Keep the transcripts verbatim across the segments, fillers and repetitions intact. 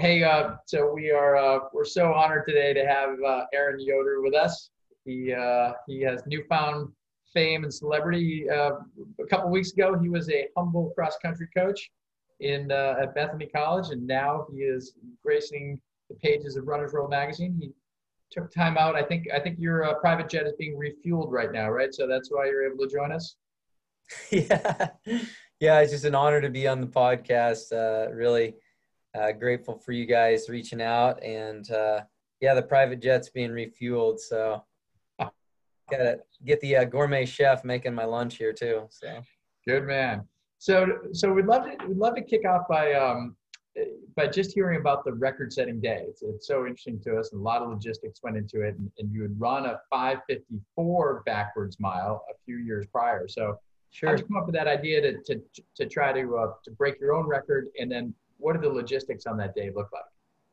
Hey, uh, so we are uh, we're so honored today to have uh, Aaron Yoder with us. He uh, he has newfound fame and celebrity. Uh, a couple weeks ago, he was a humble cross country coach in uh, at Bethany College, and now he is gracing the pages of Runner's World magazine. He took time out. I think I think your uh, private jet is being refueled right now, right? So that's why you're able to join us. Yeah, yeah, it's just an honor to be on the podcast. Uh, really uh, grateful for you guys reaching out, and uh, yeah, the private jet's being refueled. So gotta get the uh, gourmet chef making my lunch here too. So Good man. So so we'd love to we'd love to kick off by um by just hearing about the record-setting day. It's it's so interesting to us, and a lot of logistics went into it. And, and you had run a five fifty-four backwards mile a few years prior. So how'd you sure. come up with that idea to to to try to uh, to break your own record? And then what did the logistics on that day look like?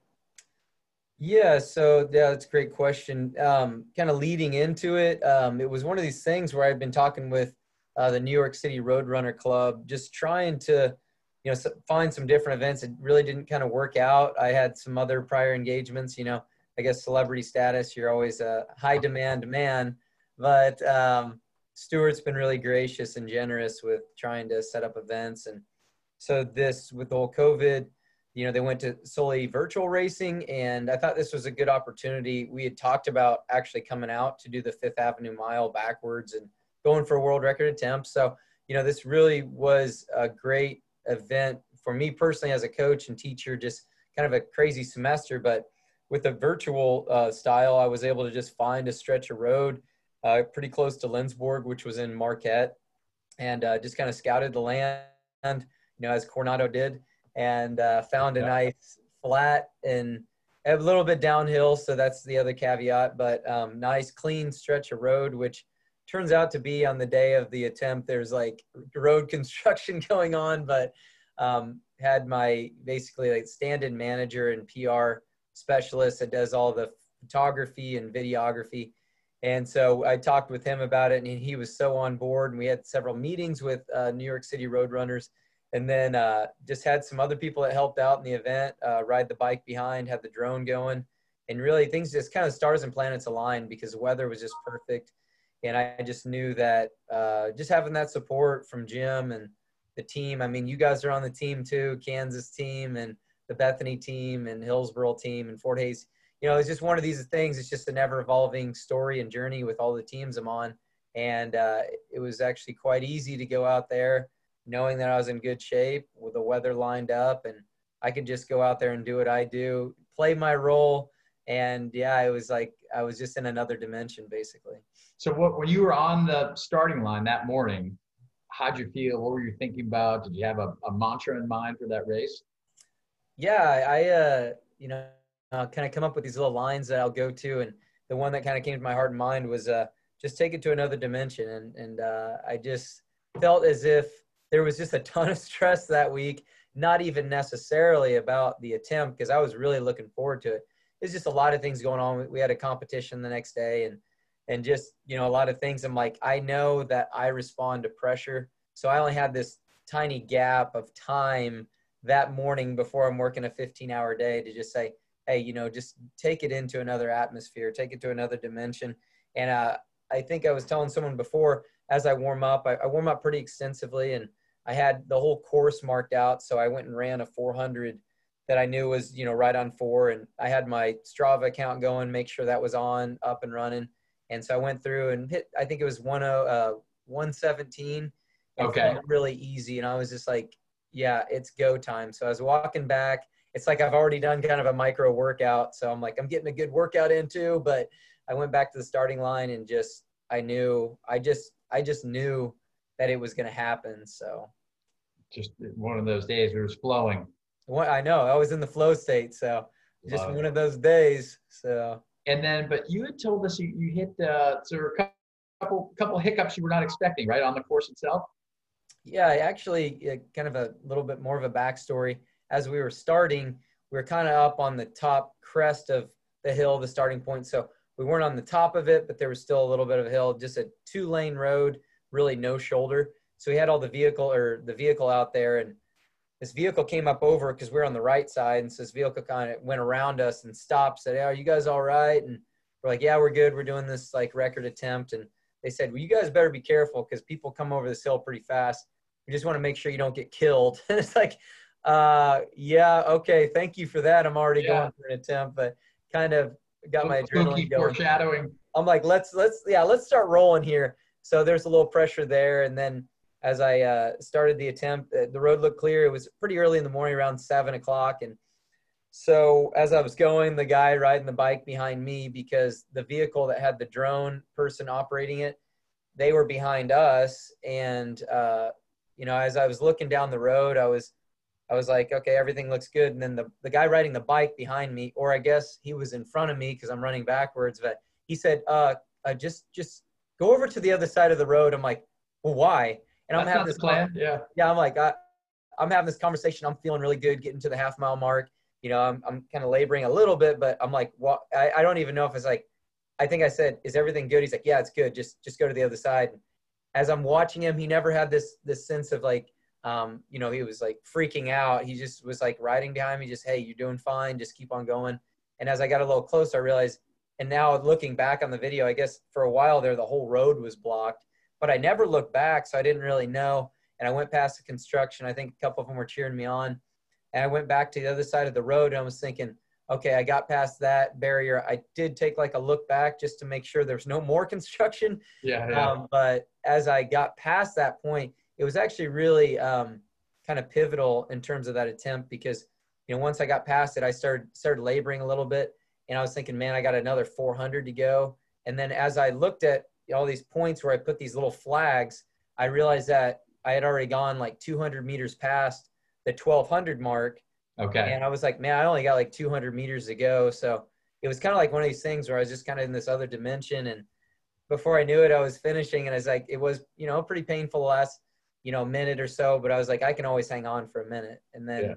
Yeah, so yeah, that's a great question. Um, kind of leading into it, um, it was one of these things where I've been talking with uh, the New York City Roadrunner Club, just trying to, you know, s- find some different events. It really didn't kind of work out. I had some other prior engagements, you know, I guess celebrity status, you're always a high demand man, but um, Stuart's been really gracious and generous with trying to set up events. And so this, with the whole COVID, you know, they went to solely virtual racing, and I thought this was a good opportunity. We had talked about actually coming out to do the Fifth Avenue mile backwards and going for a world record attempt. So, you know, this really was a great event for me personally as a coach and teacher, just kind of a crazy semester. But with the virtual uh, style, I was able to just find a stretch of road uh, pretty close to Lindsborg, which was in Marquette, and uh, just kind of scouted the land, you know, as Coronado did, and uh, found a Yeah. nice flat and a little bit downhill. So that's the other caveat, but um, nice clean stretch of road, which turns out to be on the day of the attempt, there's like road construction going on, but um, had my basically like stand-in manager and P R specialist that does all the photography and videography. And so I talked with him about it, and he was so on board. And we had several meetings with uh, New York City Roadrunners, and then uh, just had some other people that helped out in the event, uh, ride the bike behind, had the drone going. And really things just kind of stars and planets aligned because the weather was just perfect. And I just knew that uh, just having that support from Jim and the team. I mean, you guys are on the team too, Kansas team and the Bethany team and Hillsboro team and Fort Hays. You know, it's just one of these things. It's just an ever evolving story and journey with all the teams I'm on. And uh, it was actually quite easy to go out there knowing that I was in good shape with the weather lined up, and I could just go out there and do what I do, play my role. And yeah, it was like I was just in another dimension basically. So what when you were on the starting line that morning, how'd you feel? What were you thinking about? Did you have a, a mantra in mind for that race? Yeah, I, uh, you know, uh, kind of come up with these little lines that I'll go to. And the one that kind of came to my heart and mind was uh, just take it to another dimension. And, and uh, I just felt as if there was just a ton of stress that week, not even necessarily about the attempt, because I was really looking forward to it. There's just a lot of things going on. We had a competition the next day, and, and just, you know, a lot of things. I'm like, I know that I respond to pressure. So I only had this tiny gap of time that morning before I'm working a fifteen hour day to just say, hey, you know, just take it into another atmosphere, take it to another dimension. And uh, I think I was telling someone before, as I warm up, I, I warm up pretty extensively, and I had the whole course marked out. So I went and ran a four hundred that I knew was, you know, right on four. And I had my Strava account going, make sure that was on, up and running. And so I went through and hit, I think it was one, uh, one seventeen, and Okay. felt really easy. And I was just like, yeah, it's go time. So I was walking back. It's like I've already done kind of a micro workout. So I'm like, I'm getting a good workout in too. But I went back to the starting line and just, I knew, I just, I just knew that it was going to happen. So Just one of those days it was flowing. what I know, I was in the flow state. So just Love one it. of those days. So And then, but you had told us you, you hit uh, so there were a couple couple hiccups you were not expecting, right, on the course itself. yeah, I actually uh, kind of a little bit more of a backstory. As we were starting, we were kind of up on the top crest of the hill, the starting point. So we weren't on the top of it, but there was still a little bit of a hill, just a two lane road, really no shoulder. So we had all the vehicle or the vehicle out there, and this vehicle came up over because we we're on the right side. And so this vehicle kind of went around us and stopped, said, hey, are you guys all right? And we're like, yeah, we're good. We're doing this like record attempt. And they said, well, you guys better be careful because people come over this hill pretty fast. We just want to make sure you don't get killed. And it's like, uh, yeah, okay. Thank you for that. I'm already Yeah. going for an attempt, but kind of got my Spooky adrenaline going. foreshadowing. I'm like, let's, let's, yeah, let's start rolling here. So there's a little pressure there. And then as I uh, started the attempt, uh, the road looked clear. It was pretty early in the morning, around seven o'clock. And so as I was going, the guy riding the bike behind me, because the vehicle that had the drone person operating it, they were behind us. And, uh, you know, as I was looking down the road, I was, I was like, okay, everything looks good. And then the, the guy riding the bike behind me, or I guess he was in front of me because I'm running backwards, but he said, uh, uh, just, just go over to the other side of the road. I'm like, well, why? And I'm That's having not this the plan. Yeah. Yeah. I'm like, I, I'm having this conversation. I'm feeling really good getting to the half mile mark. You know, I'm, I'm kind of laboring a little bit, but I'm like, well, I, I don't even know if it's like, I think I said, is everything good? He's like, yeah, it's good. Just, just go to the other side. As I'm watching him, he never had this, this sense of like, um, you know, he was like freaking out. He just was like riding behind me, just, hey, you're doing fine. Just keep on going. And as I got a little closer, I realized, and now looking back on the video, I guess for a while there, the whole road was blocked, but I never looked back. So I didn't really know. And I went past the construction. I think a couple of them were cheering me on. And I went back to the other side of the road and I was thinking, okay, I got past that barrier. I did take like a look back just to make sure there's no more construction. Yeah. yeah. Um, but as I got past that point, it was actually really um, kind of pivotal in terms of that attempt because, you know, once I got past it, I started, started laboring a little bit and I was thinking, man, I got another four hundred to go. And then as I looked at all these points where I put these little flags, I realized that I had already gone like two hundred meters past the twelve hundred mark. Okay. And I was like, man, I only got like two hundred meters to go. So it was kind of like one of these things where I was just kind of in this other dimension. And before I knew it, I was finishing and I was like, it was, you know, pretty painful the last, you know, minute or so, but I was like, I can always hang on for a minute. And then, yeah.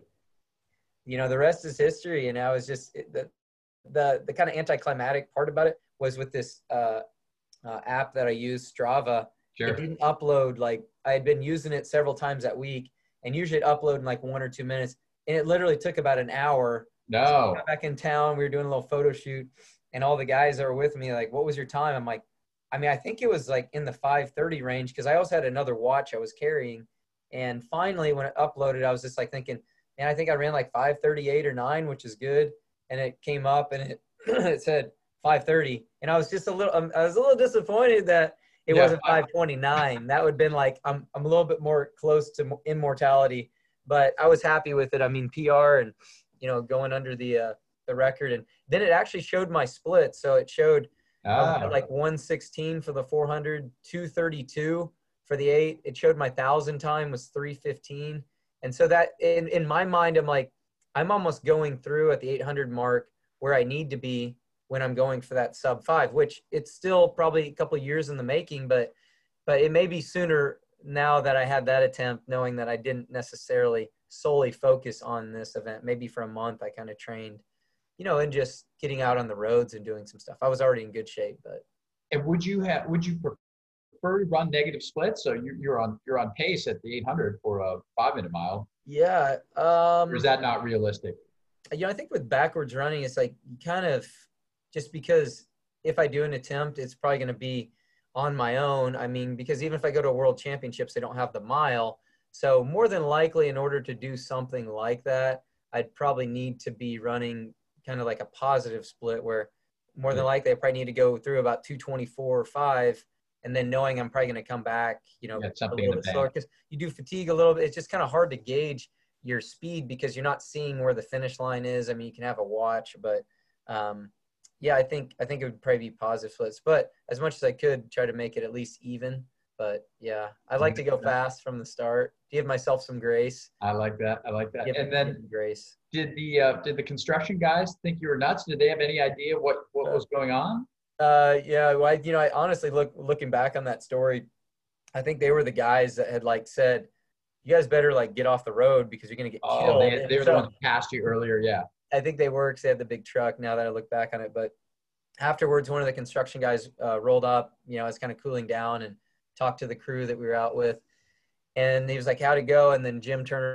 you know, the rest is history. And I was just, it, the, the, the kind of anticlimactic part about it was with this uh, uh, app that I use, Strava. Sure. It didn't upload. Like I had been using it several times that week and usually it upload in like one or two minutes. And it literally took about an hour. No. So I got back in town, we were doing a little photo shoot and all the guys that were with me, like, what was your time? I'm like, I mean, I think it was like in the five thirty range because I also had another watch I was carrying. And finally, when it uploaded, I was just like thinking, man, I think I ran like five thirty-eight or nine, which is good. And it came up and it, it said five thirty. And I was just a little, um, I was a little disappointed that it yeah, wasn't five twenty-nine. That would have been like, I'm, I'm a little bit more close to immortality, but I was happy with it. I mean, P R and, you know, going under the, uh, the record. And then it actually showed my split. So it showed, Ah. like one sixteen for the four hundred, two thirty-two for the eight. It showed my thousand time was three fifteen. And so that in, in my mind, I'm like, I'm almost going through at the eight hundred mark where I need to be when I'm going for that sub five, which it's still probably a couple of years in the making, but, but it may be sooner now that I had that attempt, knowing that I didn't necessarily solely focus on this event. Maybe for a month, I kind of trained, you know, and just getting out on the roads and doing some stuff. I was already in good shape, but. And would you have, would you prefer to run negative splits? So you, you're on, you're on pace at the eight hundred for a five minute mile. Yeah. Um, or is that not realistic? You know, I think with backwards running, it's like you kind of, just because if I do an attempt, it's probably going to be on my own. I mean, because even if I go to a world championships, they don't have the mile. So more than likely in order to do something like that, I'd probably need to be running kind of like a positive split where more than likely I probably need to go through about two twenty-four or five and then knowing I'm probably going to come back, you know, yeah, a little bit slower because you do fatigue a little bit. It's just kind of hard to gauge your speed because you're not seeing where the finish line is. I mean, you can have a watch, but um, yeah, I think, I think it would probably be positive splits, but as much as I could try to make it at least even. But yeah, I like to go fast from the start, give myself some grace. I like that. I like that. Give, and then grace. Did the uh, did the construction guys think you were nuts? Did they have any idea what what was going on? Uh, yeah, well, I, you know, I honestly look looking back on that story, I think they were the guys that had like said, "You guys better like get off the road because you're gonna get oh, killed." They, they were so, the ones who passed you earlier. Yeah, I think they were because they had the big truck. Now that I look back on it, but afterwards, one of the construction guys uh, rolled up. You know, I was kind of cooling down and talked to the crew that we were out with, and he was like, "How'd it go?" And then Jim turned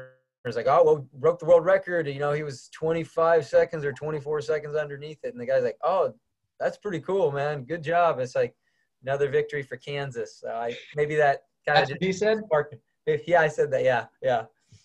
like, oh, well, broke the world record. You know, he was twenty-five seconds or twenty-four seconds underneath it. And the guy's like, oh, that's pretty cool, man. Good job. It's like another victory for Kansas. So I, maybe that kind of That's just what he said? sparked. Yeah, I said that. Yeah. Yeah.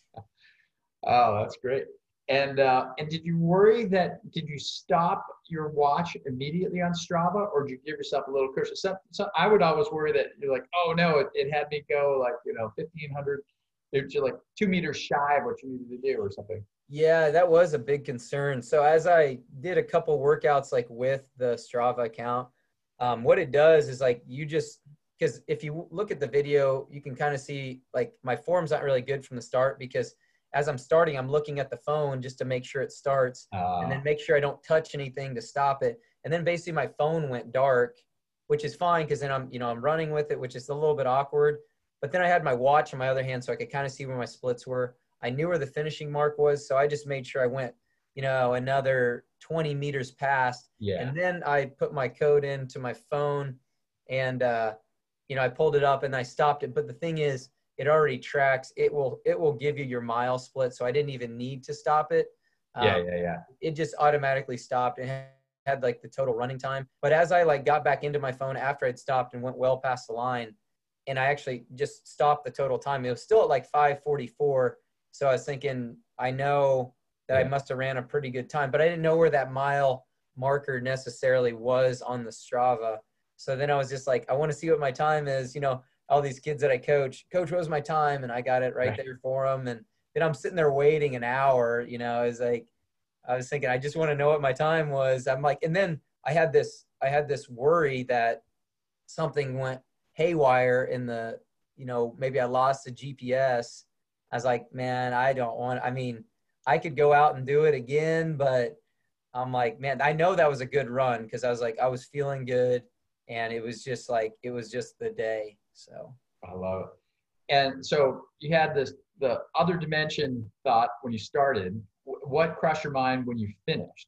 Oh, that's great. And uh, and did you worry that did you stop your watch immediately on Strava, or did you give yourself a little cushion? So, so I would always worry that you're like, oh no, it, it had me go like you know fifteen hundred, it's like two meters shy of what you needed to do or something. Yeah, that was a big concern. So as I did a couple workouts like with the Strava account, um, what it does is like you just because if you look at the video, you can kind of see like my form's not really good from the start because as I'm starting, I'm looking at the phone just to make sure it starts and Uh, then make sure I don't touch anything to stop it. And then basically my phone went dark, which is fine because then I'm, you know, I'm running with it, which is a little bit awkward. But then I had my watch in my other hand so I could kind of see where my splits were. I knew where the finishing mark was, so I just made sure I went, you know, another twenty meters past. yeah, And then I put my code into my phone and, uh, you know, I pulled it up and I stopped it. But the thing is, it already tracks. It will it will give you your mile split, so I didn't even need to stop it. yeah, Um, yeah, yeah. it just automatically stopped and had, had like the total running time. But as I like got back into my phone after I'd stopped and went well past the line, and I actually just stopped the total time, it was still at like five forty-four. So I was thinking, I know that I Yeah. must have ran a pretty good time, but I didn't know where that mile marker necessarily was on the Strava. So then I was just like, I want to see what my time is, you know, all these kids that I coach, coach, what was my time? And I got it right Right. there for them. And then I'm sitting there waiting an hour, you know, it's like, I was thinking, I just want to know what my time was. I'm like, and then I had this, I had this worry that something went haywire in the, you know, maybe I lost the G P S. I was like, man, I don't want, I mean, I could go out and do it again, but I'm like, man, I know that was a good run because I was like, I was feeling good and it was just like, it was just the day. So, I love it. And so you had this the other dimension thought when you started. Wh- What crossed your mind when you finished?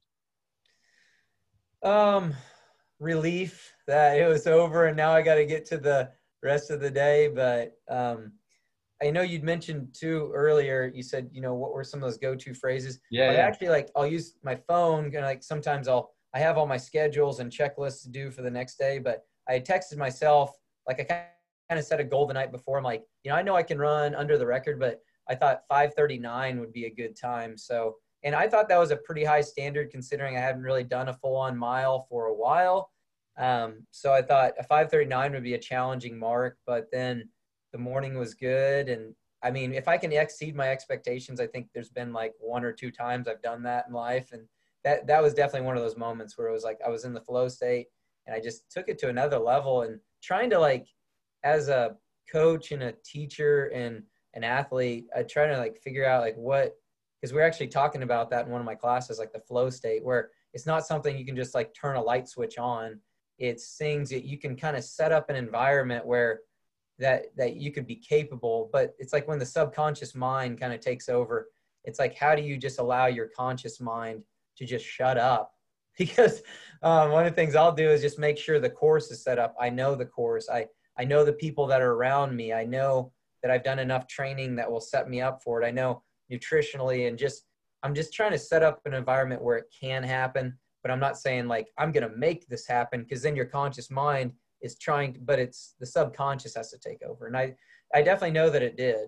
um, relief that it was over and now I got to get to the rest of the day. But, um, I know you'd mentioned too earlier, you said, you know, what were some of those go-to phrases? Yeah, But I yeah, actually like, I'll use my phone and like sometimes I'll, I have all my schedules and checklists to do for the next day, but I had texted myself, like I kind of set a goal the night before. I'm like, you know, I know I can run under the record, but I thought five thirty-nine would be a good time. So, and I thought that was a pretty high standard considering I hadn't really done a full on mile for a while. Um, so I thought a five thirty-nine would be a challenging mark, but then the morning was good. And I mean, if I can exceed my expectations, I think there's been like one or two times I've done that in life. And that, that was definitely one of those moments where it was like, I was in the flow state and I just took it to another level and trying to like, as a coach and a teacher and an athlete, I try to like figure out like what, because we're actually talking about that in one of my classes, like the flow state, where it's not something you can just like turn a light switch on. It's things that you can kind of set up an environment where that that you could be capable, but it's like when the subconscious mind kind of takes over, it's like how do you just allow your conscious mind to just shut up? Because um, one of the things I'll do is just make sure the course is set up. I know the course. I I know the people that are around me. I know that I've done enough training that will set me up for it. I know nutritionally and just I'm just trying to set up an environment where it can happen, but I'm not saying like I'm going to make this happen because then your conscious mind is trying to, but it's the subconscious has to take over. And I, I definitely know that it did.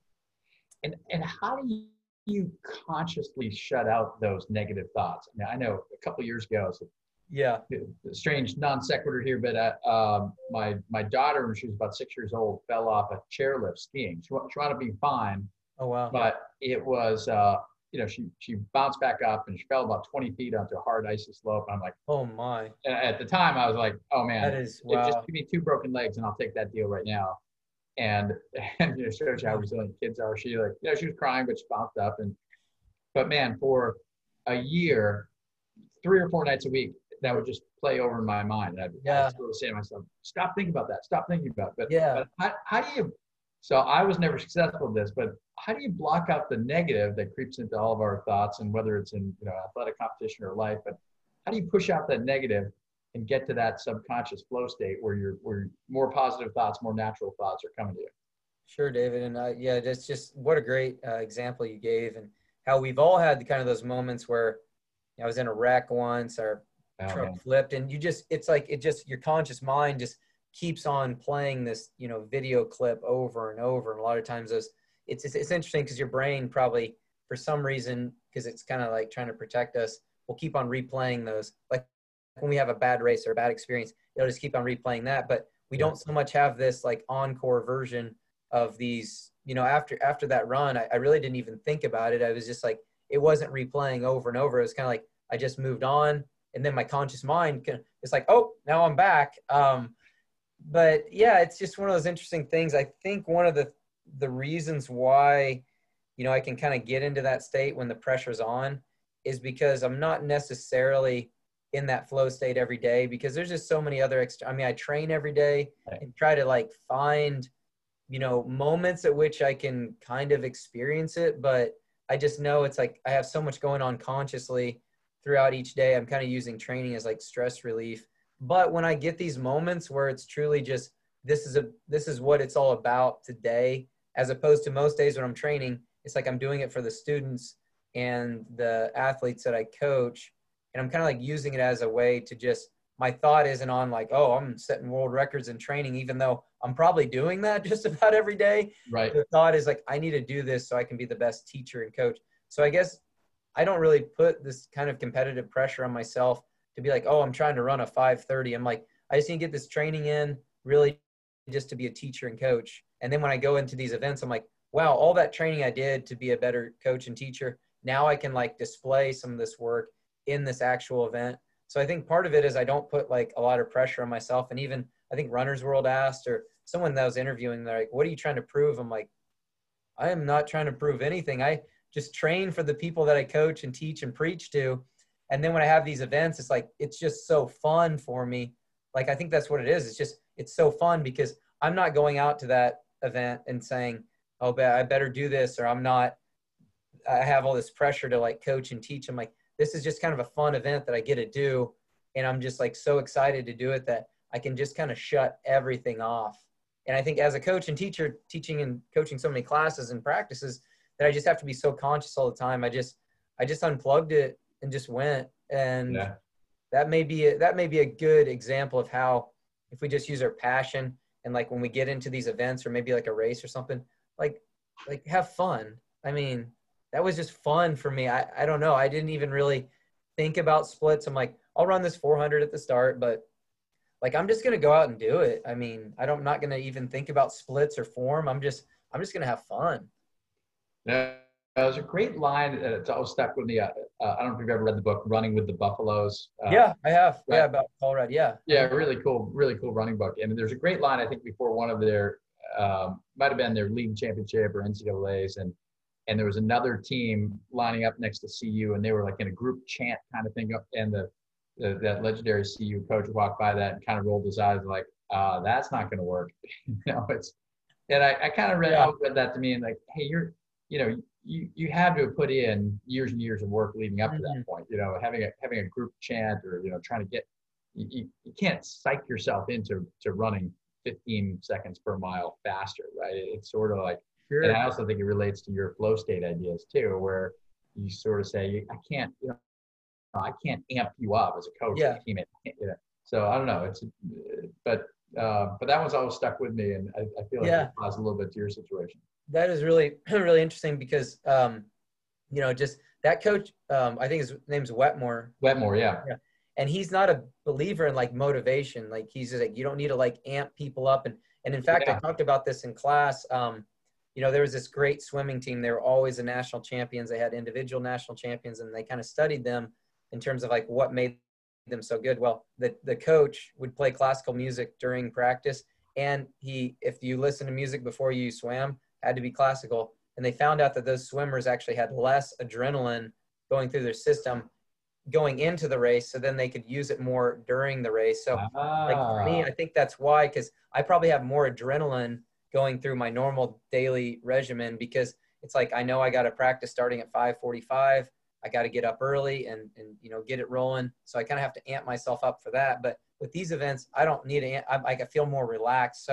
and and how do you consciously shut out those negative thoughts? Now I know a couple years ago, it's Yeah. a strange non sequitur here, but uh, um, my my daughter, when she was about six years old, fell off a chairlift skiing. She, wa- she wound up being fine, Oh, wow. but it was uh, you know she she bounced back up and she fell about twenty feet onto a hard icy slope. And I'm like, Oh my, at the time I was like, oh that man, is, it, just wow. give me two broken legs and I'll take that deal right now. And and you know, shows you how Yeah. resilient kids are. She like, you know, she was crying, but she bounced up. And but man, for a year, three or four nights a week, that would just play over in my mind. And I'd, I'd Yeah. sort of say to myself, stop thinking about that. Stop thinking about it. But Yeah. but how, how do you? So I was never successful at this, but how do you block out the negative that creeps into all of our thoughts, and whether it's in you know athletic competition or life? But how do you push out that negative and get to that subconscious flow state where you're where more positive thoughts, more natural thoughts are coming to you? Sure, David. And uh, yeah, that's just what a great uh, example you gave, and how we've all had the kind of those moments where I was in a wreck once, our Oh truck man. flipped, and you just, it's like, it just, your conscious mind just keeps on playing this, you know, video clip over and over. And a lot of times those, it's, it's, it's interesting because your brain probably, for some reason, because it's kind of like trying to protect us, will keep on replaying those. Like when we have a bad race or a bad experience, it'll just keep on replaying that. But we Yeah. don't so much have this like encore version of these, you know, after, after that run, I, I really didn't even think about it. I was just like, it wasn't replaying over and over. It was kind of like, I just moved on. And then my conscious mind can, it's like, oh, now I'm back. Um, but yeah, it's just one of those interesting things. I think one of the, the reasons why, you know, I can kind of get into that state when the pressure's on is because I'm not necessarily in that flow state every day, because there's just so many other, extra, I mean, I train every day and try to like find, you know, moments at which I can kind of experience it. But I just know it's like, I have so much going on consciously throughout each day. I'm kind of using training as like stress relief. But when I get these moments where it's truly just, this is a, this is what it's all about today, as opposed to most days when I'm training, it's like I'm doing it for the students and the athletes that I coach. And I'm kind of like using it as a way to just, my thought isn't on like, oh, I'm setting world records in training, even though I'm probably doing that just about every day. Right. The thought is like, I need to do this so I can be the best teacher and coach. So I guess I don't really put this kind of competitive pressure on myself to be like, oh, I'm trying to run a five thirty. I'm like, I just need to get this training in really just to be a teacher and coach. And then when I go into these events, I'm like, wow, all that training I did to be a better coach and teacher, now I can like display some of this work in this actual event. So I think part of it is I don't put like a lot of pressure on myself. And even I think Runner's World asked, or someone that was interviewing, they're like, what are you trying to prove? I'm like, I am not trying to prove anything. I just train for the people that I coach and teach and preach to. And then when I have these events, it's like, it's just so fun for me. Like, I think that's what it is. It's just, it's so fun because I'm not going out to that event and saying, oh, I better do this, or I'm not, I have all this pressure to like coach and teach. I'm like, this is just kind of a fun event that I get to do. And I'm just like so excited to do it that I can just kind of shut everything off. And I think as a coach and teacher, teaching and coaching so many classes and practices, that I just have to be so conscious all the time. I just, I just unplugged it and just went. And Yeah. that may be, a, that may be a good example of how, if we just use our passion and like when we get into these events or maybe like a race or something, like, like have fun. I mean, that was just fun for me. I, I don't know. I didn't even really think about splits. I'm like, I'll run this four hundred at the start, but like, I'm just going to go out and do it. I mean, I don't, I'm not going to even think about splits or form. I'm just, I'm just going to have fun. Yeah. There's a great line that's always stuck with me. Uh, uh, I don't know if you've ever read the book Running with the Buffaloes. Uh, Yeah, I have. right. Yeah, about Colorado. Yeah. Yeah, really cool, really cool running book. And there's a great line, I think, before one of their, um, might have been their league championship or N C double A's. And, and there was another team lining up next to C U, and they were like in a group chant kind of thing up. And the, the that legendary C U coach walked by that and kind of rolled his eyes like, uh, that's not going to work. you know, it's, and I, I kind of read, Yeah. read that to me and like, hey, you're, you know, you, you had to have put in years and years of work leading up to Mhm. that point, you know, having a, having a group chant or, you know, trying to get, you, you, you can't psych yourself into to running fifteen seconds per mile faster, right? It, it's sort of like, Sure. and I also think it relates to your flow state ideas too, where you sort of say, I can't, you know, I can't amp you up as a coach Yeah. or a teammate. You know? So I don't know. It's, but, uh, but that one's always stuck with me, and I, I feel like Yeah. it applies a little bit to your situation. That is really, really interesting because, um, you know, just that coach, um, I think his name's Wetmore. Wetmore, yeah. Yeah. And he's not a believer in like motivation. Like he's just like, you don't need to like amp people up. And, and in fact, Yeah. I talked about this in class. Um, you know, there was this great swimming team. They were always the national champions. They had individual national champions, and they kind of studied them in terms of like what made them so good. Well, the, the coach would play classical music during practice. And he, if you listen to music before you swam, had to be classical. And they found out that those swimmers actually had less adrenaline going through their system going into the race, so then they could use it more during the race. So ah. like for me, I think that's why, because I probably have more adrenaline going through my normal daily regimen, because it's like I know I got to practice starting at five forty-five. I got to get up early and and you know get it rolling. So I kind of have to amp myself up for that. But with these events, I don't need to. I, I feel more relaxed. So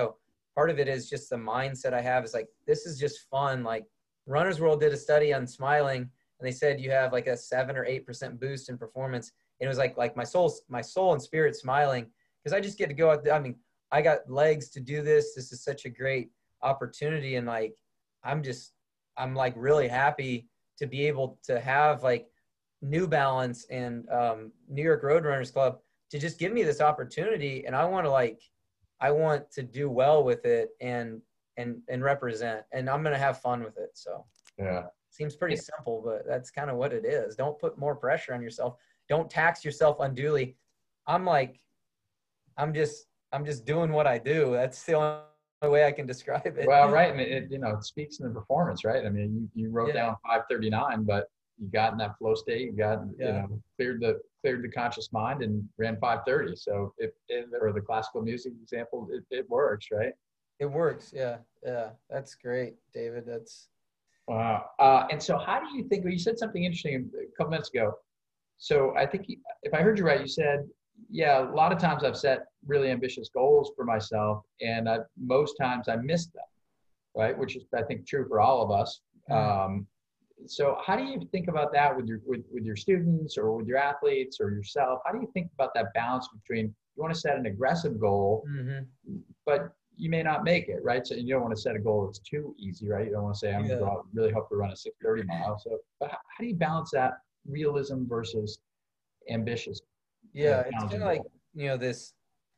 part of it is just the mindset I have is like, this is just fun. Like Runner's World did a study on smiling, and they said you have like a seven or eight percent boost in performance. And it was like, like my soul, my soul and spirit smiling, because I just get to go out there. I mean, I got legs to do this. This is such a great opportunity. And like, I'm just, I'm like really happy to be able to have like New Balance and um, New York Road Runners Club to just give me this opportunity. And I want to like, I want to do well with it and, and, and represent, and I'm going to have fun with it. So yeah, seems pretty simple, but that's kind of what it is. Don't put more pressure on yourself. Don't tax yourself unduly. I'm like, I'm just, I'm just doing what I do. That's the only way I can describe it. well, right. And it, it, you know, it speaks in the performance, right? I mean, you, you wrote Yeah. down five thirty-nine, but you got in that flow state, you got, Yeah. you know, cleared the, cleared the conscious mind and ran five thirty. So if, if or the classical music example, it, it works, right? It works. Yeah. Yeah. That's great, David. That's, Wow. Uh, and so how do you think, well, you said something interesting a couple minutes ago. So I think you, if I heard you right, you said, yeah, a lot of times I've set really ambitious goals for myself, and I, most times I miss them, right? Which is, I think, true for all of us. Mhm. Um, so how do you think about that with your, with, with your students or with your athletes or yourself? How do you think about that balance between, you want to set an aggressive goal, Mhm. but you may not make it, right? So you don't want to set a goal that's too easy, right? You don't want to say, I'm Yeah. going to go out and really hope to run a six thirty mile. So, but how, how do you balance that realism versus ambitious? Yeah. uh, It's kind challenging of like, goal? you know, this,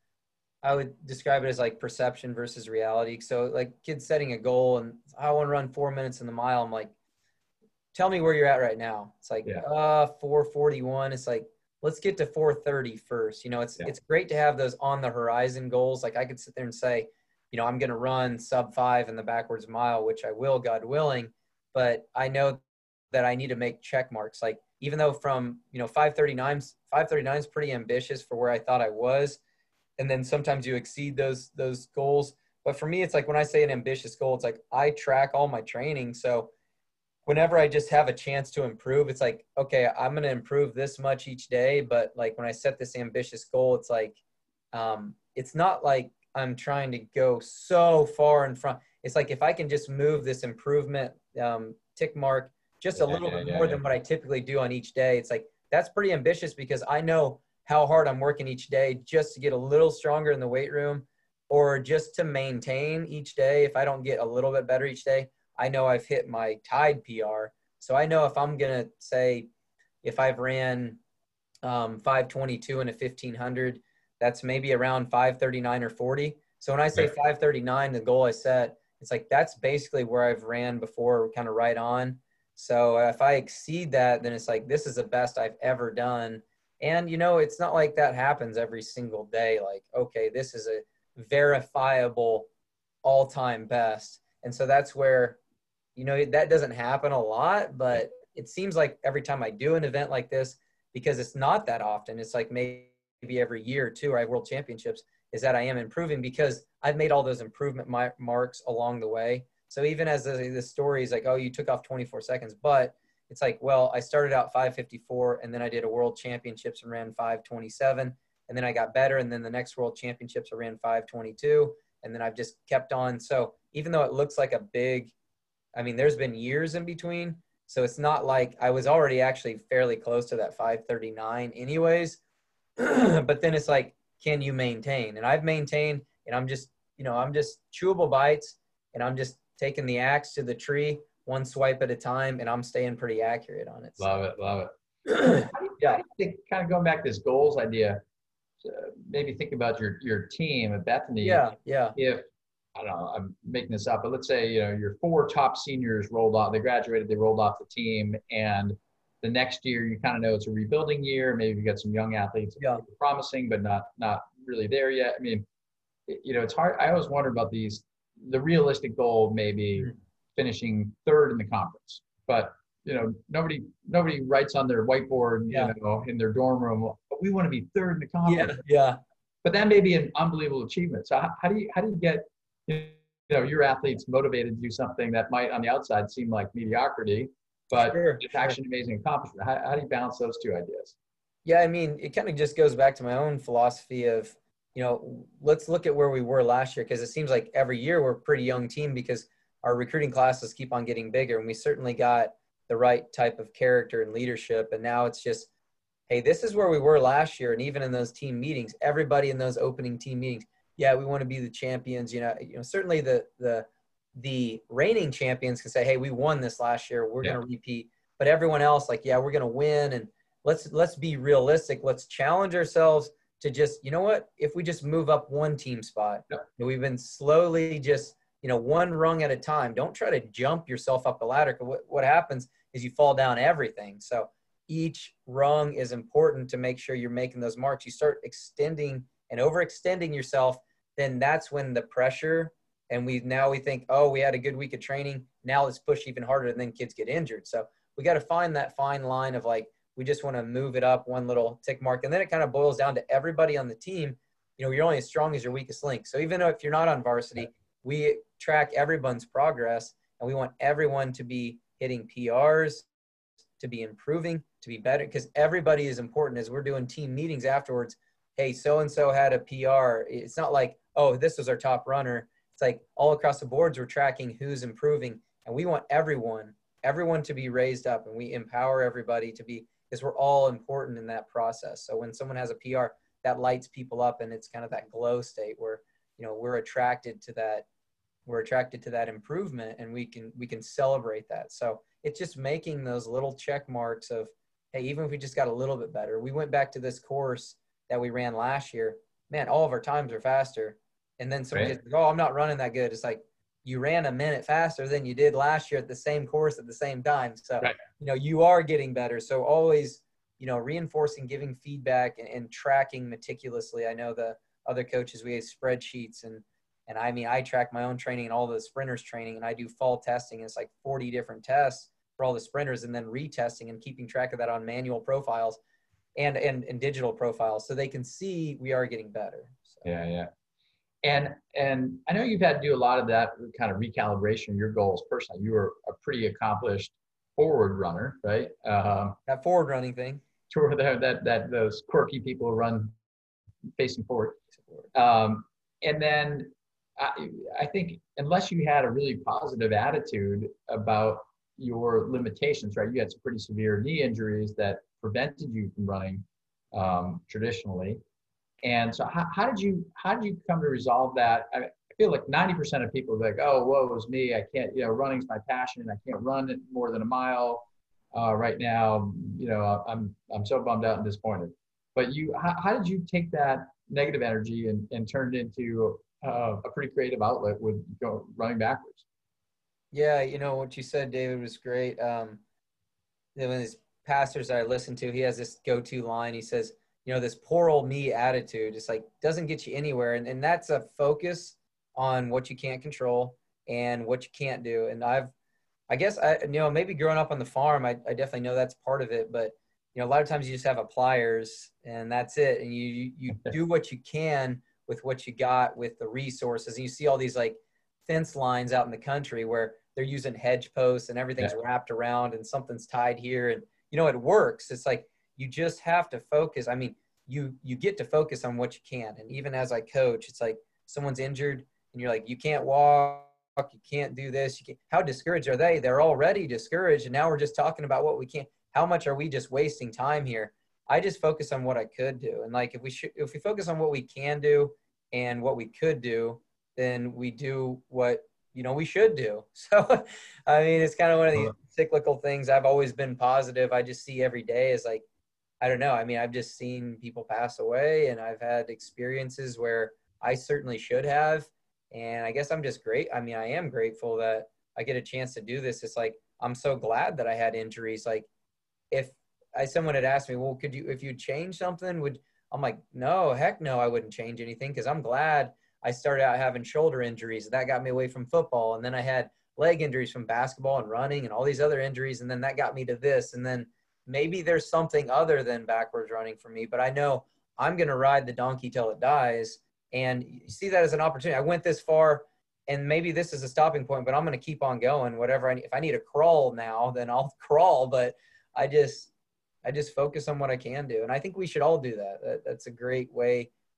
I would describe it as like perception versus reality. So like kids setting a goal and I want to run four minutes in the mile. I'm like, tell me where you're at right now. It's like, Yeah. uh, four forty-one. It's like, let's get to four thirty first. You know, it's, Yeah. it's great to have those on the horizon goals. Like I could sit there and say, you know, I'm going to run sub five in the backwards mile, which I will, God willing, but I know that I need to make check marks. Like, even though from, you know, five thirty-nine, five thirty-nine is pretty ambitious for where I thought I was. And then sometimes you exceed those, those goals. But for me, it's like when I say an ambitious goal, it's like I track all my training. So whenever I just have a chance to improve, it's like, okay, I'm going to improve this much each day. But like when I set this ambitious goal, it's like, um, it's not like I'm trying to go so far in front. It's like, if I can just move this improvement um, tick mark just a Yeah, little yeah, bit yeah, more yeah. than what I typically do on each day, it's like, that's pretty ambitious because I know how hard I'm working each day just to get a little stronger in the weight room or just to maintain each day. If I don't get a little bit better each day, I know I've hit my Tide P R. So I know if I'm going to say, if I've ran um, five twenty-two and a fifteen hundred, that's maybe around five thirty-nine or forty. So when I say Right. five thirty-nine, the goal I set, it's like, that's basically where I've ran before, kind of right on. So if I exceed that, then it's like, this is the best I've ever done. And, you know, it's not like that happens every single day. Like, okay, this is a verifiable all-time best. And so that's where, you know, that doesn't happen a lot, but it seems like every time I do an event like this, because it's not that often, it's like maybe every year or two, or I have world championships, is that I am improving because I've made all those improvement marks along the way. So even as the, the story is like, oh, you took off twenty-four seconds, but it's like, well, I started out five fifty-four and then I did a world championships and ran five twenty-seven. And then I got better. And then the next world championships, I ran five twenty-two. And then I've just kept on. So even though it looks like a big, I mean, there's been years in between. So it's not like I was already actually fairly close to that five thirty-nine anyways. But then it's like, can you maintain? And I've maintained, and I'm just, you know, I'm just chewable bites, and I'm just taking the axe to the tree one swipe at a time, and I'm staying pretty accurate on it. So. Love it. Love it. How do you, how Yeah. do you think, kind of going back to this goals idea, uh, maybe think about your, your team at Bethany. Yeah. Yeah. If, I don't know, I'm making this up, but let's say, you know, your four top seniors rolled off, they graduated, they rolled off the team, and the next year you kind of know it's a rebuilding year. Maybe you got some young athletes Yeah. promising, but not, not really there yet. I mean, it, you know, it's hard. I always wonder about these, the realistic goal, maybe Mhm. finishing third in the conference, but you know, nobody, nobody writes on their whiteboard, Yeah. you know, in their dorm room, but we want to be third in the conference. Yeah. Yeah. But that may be an unbelievable achievement. So how, how do you, how do you get, you know, your athletes motivated to do something that might on the outside seem like mediocrity, but Sure, it's sure. actually an amazing accomplishment? How, how do you balance those two ideas? Yeah, I mean, it kind of just goes back to my own philosophy of you know, let's look at where we were last year, because it seems like every year we're a pretty young team because our recruiting classes keep on getting bigger, and we certainly got the right type of character and leadership. And now it's just, hey, this is where we were last year. And even in those team meetings, everybody in those opening team meetings, yeah, we want to be the champions. You know, you know, certainly the the the reigning champions can say, hey, we won this last year, we're yeah. going to repeat. But everyone else, like, yeah, we're going to win. And let's let's be realistic. Let's challenge ourselves to just, you know what, if we just move up one team spot, yeah. we've been slowly just, you know, one rung at a time. Don't try to jump yourself up the ladder. What, what happens is you fall down everything. So each rung is important to make sure you're making those marks. You start extending and overextending yourself, then that's when the pressure, and we now we think, oh, we had a good week of training, now let's push even harder, and then kids get injured. So we got to find that fine line of like, we just want to move it up one little tick mark. And then it kind of boils down to everybody on the team. You know, you're only as strong as your weakest link. So even if you're not on varsity, we track everyone's progress, and we want everyone to be hitting P Rs, to be improving, to be better, because everybody is important. As we're doing team meetings afterwards, hey, so-and-so had a P R. It's not like, oh, this was our top runner. It's like all across the boards, we're tracking who's improving, and we want everyone, everyone to be raised up, and we empower everybody to be, because we're all important in that process. So when someone has a P R, that lights people up, and it's kind of that glow state where, you know, we're attracted to that, we're attracted to that improvement, and we can, we can celebrate that. So it's just making those little check marks of, hey, even if we just got a little bit better. We went back to this course that we ran last year, man, all of our times are faster. And then someone right. gets, oh, I'm not running that good. It's like, you ran a minute faster than you did last year at the same course at the same time. So, right. you know, you are getting better. So always, you know, reinforcing, giving feedback, and, and tracking meticulously. I know the other coaches, we have spreadsheets, and, and I mean, I track my own training and all the sprinters training, and I do fall testing. It's like forty different tests for all the sprinters, and then retesting and keeping track of that on manual profiles and, and, and digital profiles, so they can see we are getting better. So. Yeah. Yeah. And, and I know you've had to do a lot of that kind of recalibration of your goals personally. You were a pretty accomplished forward runner, right? Um, that forward running thing. Sure. That, that, that those quirky people who run facing forward. Um, and then I, I think unless you had a really positive attitude about your limitations, right? You had some pretty severe knee injuries that prevented you from running um, traditionally. And so how, how did you, how did you come to resolve that? I, I feel like ninety percent of people are like, oh, woe is me. I can't, you know, running's my passion. I can't run it more than a mile uh, right now. You know, I'm, I'm so bummed out and disappointed. But you, how, how did you take that negative energy and, and turn it into uh, a pretty creative outlet with go, running backwards? Yeah. You know, what you said, David, was great. Um, one of these pastors I listen to, he has this go-to line. He says, you know, this poor old me attitude, it's like, doesn't get you anywhere. And, and that's a focus on what you can't control and what you can't do. And I've, I guess, I, you know, maybe growing up on the farm, I, I definitely know that's part of it, but you know, a lot of times you just have a pliers and that's it. And you, you, you do what you can with what you got with the resources. And you see all these like fence lines out in the country where they're using hedge posts and everything's yeah. wrapped around and something's tied here. And, you know, it works. It's like, you just have to focus. I mean, you, you get to focus on what you can. And even as I coach, it's like someone's injured and you're like, you can't walk, you can't do this. You can't. How discouraged are they? They're already discouraged. And now we're just talking about what we can't. How much are we just wasting time here? I just focus on what I could do. And like, if we should, if we focus on what we can do and what we could do, then we do what, you know, we should do. So, I mean, it's kind of one of these cyclical things. I've always been positive. I just see every day as like, I don't know. I mean, I've just seen people pass away and I've had experiences where I certainly should have. And I guess I'm just great. I mean, I am grateful that I get a chance to do this. It's like, I'm so glad that I had injuries. Like if I, someone had asked me, well, could you, if you change something, would, I'm like, no, heck no, I wouldn't change anything. Cause I'm glad I started out having shoulder injuries. That got me away from football. And then I had leg injuries from basketball and running and all these other injuries. And then that got me to this. And then maybe there's something other than backwards running for me, but I know I'm going to ride the donkey till it dies. And you see that as an opportunity. I went this far and maybe this is a stopping point, but I'm going to keep on going. Whatever I need, if I need to crawl now, then I'll crawl. But I just, I just focus on what I can do. And I think we should all do that. that that's a great way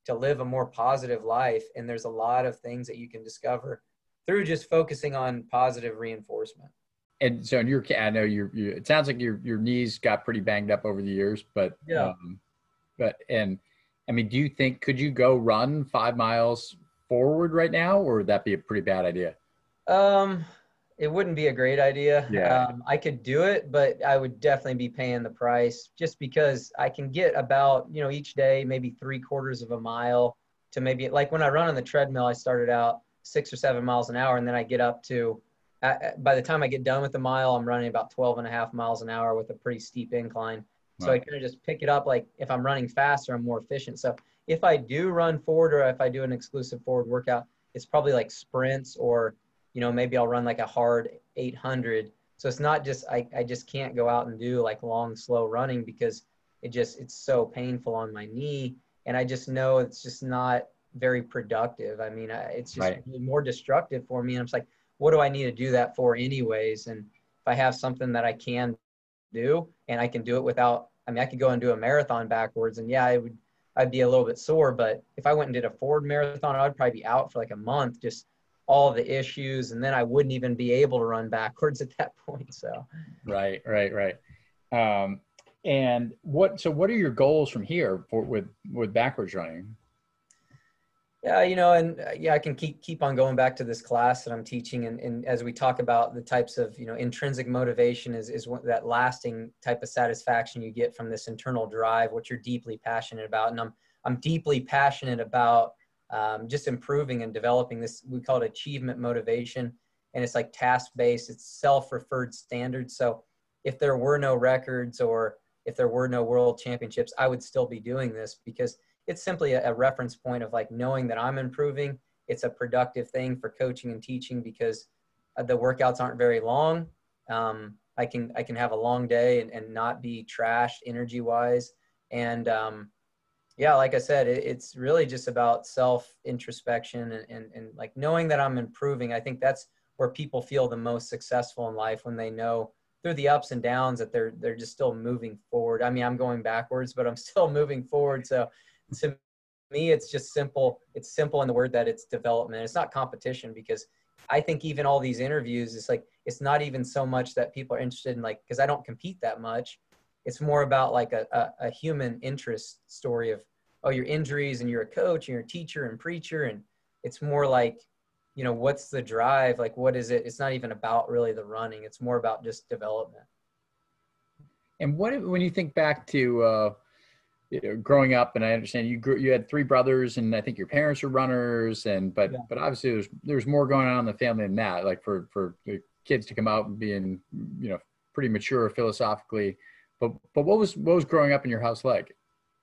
to live a more positive life. And there's a lot of things that you can discover through just focusing on positive reinforcement. And so in your, I know you're, you, it sounds like your, your knees got pretty banged up over the years, but, Yeah. um, but, and I mean, do you think, could you go run five miles forward right now, or would that be a pretty bad idea? Um, it wouldn't be a great idea. Yeah. Um, I could do it, but I would definitely be paying the price just because I can get about, you know, each day, maybe three quarters of a mile to maybe like when I run on the treadmill, I started out six or seven miles an hour. And then I get up to, uh, by the time I get done with the mile, I'm running about twelve and a half miles an hour with a pretty steep incline. So Wow. I kind of just pick it up. Like if I'm running faster, I'm more efficient. So if I do run forward, or if I do an exclusive forward workout, it's probably like sprints, or, you know, maybe I'll run like a hard eight hundred. So it's not just, I, I just can't go out and do like long, slow running because it just, it's so painful on my knee. And I just know it's just not very productive. I mean, I, it's just Right. more destructive for me. And I'm just like, what do I need to do that for anyways? And if I have something that I can do and I can do it without, I mean, I could go and do a marathon backwards, and yeah, it would, I'd be a little bit sore, but if I went and did a forward marathon, I'd probably be out for like a month, just all the issues. And then I wouldn't even be able to run backwards at that point. So. Right, right, right. Um, and what, so what are your goals from here for, with, with backwards running? Yeah, you know, and uh, yeah, I can keep keep on going back to this class that I'm teaching, and, and as we talk about the types of, you know, intrinsic motivation is is what, that lasting type of satisfaction you get from this internal drive, what you're deeply passionate about, and I'm I'm deeply passionate about um, just improving and developing this. We call it achievement motivation, and it's like task based. It's self-referred standards. So if there were no records, or if there were no world championships, I would still be doing this because it's simply a, a reference point of like knowing that I'm improving. It's a productive thing for coaching and teaching because uh, the workouts aren't very long. Um, I can, I can have a long day and, and not be trashed energy wise. And um, yeah, like I said, it, it's really just about self introspection and, and, and like knowing that I'm improving. I think that's where people feel the most successful in life, when they know through the ups and downs that they're, they're just still moving forward. I mean, I'm going backwards, but I'm still moving forward. So to me, it's just simple. It's simple in the word that it's development. It's not competition, because I think even all these interviews, it's like, it's not even so much that people are interested in, like, because I don't compete that much. It's more about like a, a, a human interest story of, oh, your injuries, and you're a coach and you're a teacher and preacher. And it's more like, you know, what's the drive? Like, what is it? It's not even about really the running. It's more about just development. And what, when you think back to, uh, you know, growing up, and I understand you grew, you had three brothers, and I think your parents were runners, and but Yeah. but obviously there's there's more going on in the family than that. Like for for the kids to come out and being, you know, pretty mature philosophically. But but what was what was growing up in your house like?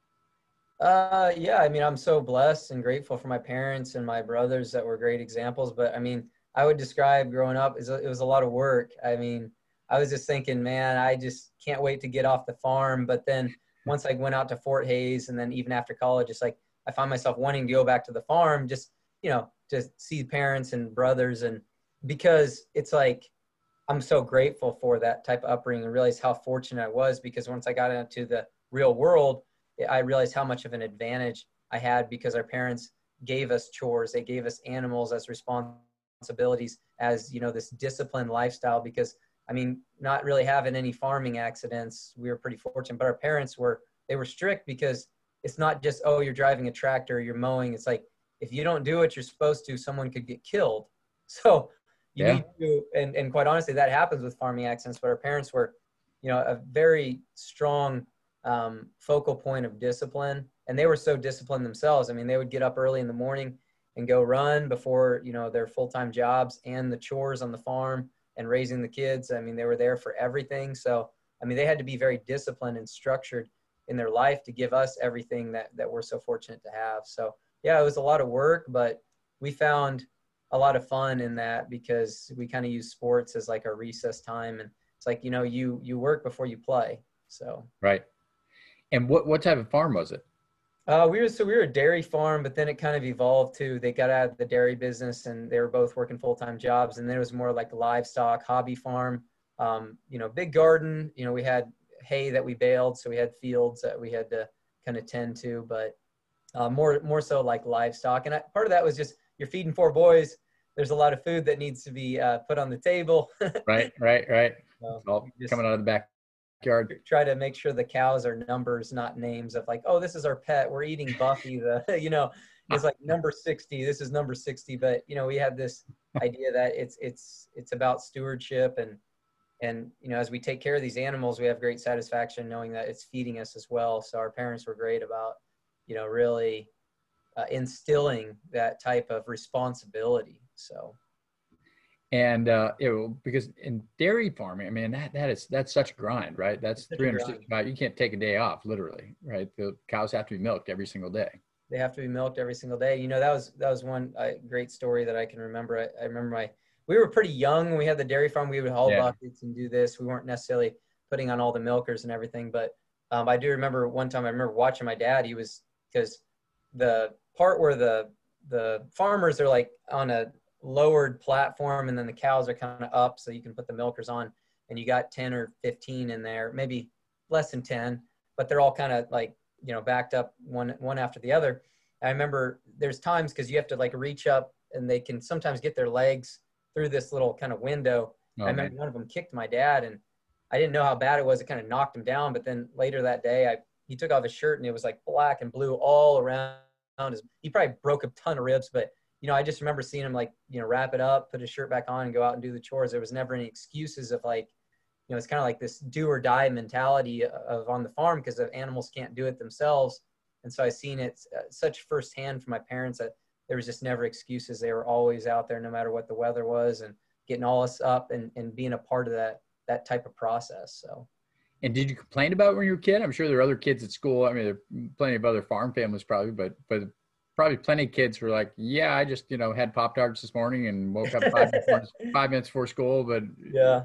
Uh, yeah, I mean, I'm so blessed and grateful for my parents and my brothers that were great examples. But I mean, I would describe growing up as a, it was a lot of work. I mean, I was just thinking, man, I just can't wait to get off the farm. But then once I went out to Fort Hays, and then even after college, it's like I found myself wanting to go back to the farm, just, you know, to see parents and brothers. And because it's like, I'm so grateful for that type of upbringing, and realize how fortunate I was, because once I got into the real world, I realized how much of an advantage I had, because our parents gave us chores. They gave us animals as responsibilities, as, you know, this disciplined lifestyle. Because I mean, not really having any farming accidents, we were pretty fortunate, but our parents were, they were strict, because it's not just, oh, you're driving a tractor, you're mowing. It's like, if you don't do what you're supposed to, someone could get killed. So you Yeah. need to, and, and quite honestly, that happens with farming accidents, but our parents were, you know, a very strong um, focal point of discipline. And they were so disciplined themselves. I mean, they would get up early in the morning and go run before, you know, their full-time jobs and the chores on the farm and raising the kids. I mean, they were there for everything. So, I mean, they had to be very disciplined and structured in their life to give us everything that, that we're so fortunate to have. So yeah, it was a lot of work, but we found a lot of fun in that, because we kind of use sports as like our recess time. And it's like, you know, you, you work before you play. So. Right. And what, what type of farm was it? Uh, we were, so we were a dairy farm, but then it kind of evolved to, they got out of the dairy business and they were both working full-time jobs. And then it was more like a livestock hobby farm, um, you know, big garden. You know, we had hay that we baled, so we had fields that we had to kind of tend to, but uh, more more so like livestock. And I, part of that was just you're feeding four boys. There's a lot of food that needs to be uh, put on the table. Right, right, right. So It's all we just coming out of the backyard. try to make sure the cows are numbers, not names of like, oh, this is our pet. We're eating Buffy. The you know, it's like number sixty. This is number sixty. But you know, we have this idea that it's it's it's about stewardship and and you know, as we take care of these animals, we have great satisfaction knowing that it's feeding us as well. So our parents were great about, you know, really uh, instilling that type of responsibility. So. And uh, it will, because in dairy farming, I mean, that that is that's such a grind, right? That's three hundred sixty-five. You can't take a day off, literally, right? The cows have to be milked every single day. They have to be milked every single day. You know, that was that was one uh, great story that I can remember. I, I remember my we were pretty young when we had the dairy farm. We would haul Yeah. buckets and do this. We weren't necessarily putting on all the milkers and everything, but um, I do remember one time. I remember watching my dad. He was because the part where the the farmers are like on a lowered platform and then the cows are kind of up so you can put the milkers on, and you got ten or fifteen in there, maybe less than ten, but they're all kind of like, you know, backed up one one after the other. I remember there's times because you have to like reach up and they can sometimes get their legs through this little kind of window. Oh, I remember man. one of them kicked my dad and I didn't know how bad it was. It kind of knocked him down, but then later that day I he took off his shirt and it was like black and blue all around his, he probably broke a ton of ribs, but you know, I just remember seeing him like, you know, wrap it up, put his shirt back on and go out and do the chores. There was never any excuses of like, you know, it's kind of like this do or die mentality of on the farm because the animals can't do it themselves. And so I seen it uh, such firsthand from my parents that there was just never excuses. They were always out there no matter what the weather was and getting all us up and, and being a part of that, that type of process. So. And did you complain about it when you were a kid? I'm sure there are other kids at school. I mean, there are plenty of other farm families probably, but, but probably plenty of kids were like, yeah, I just, you know, had Pop-Tarts this morning and woke up five, minutes, before, five minutes before school, but yeah.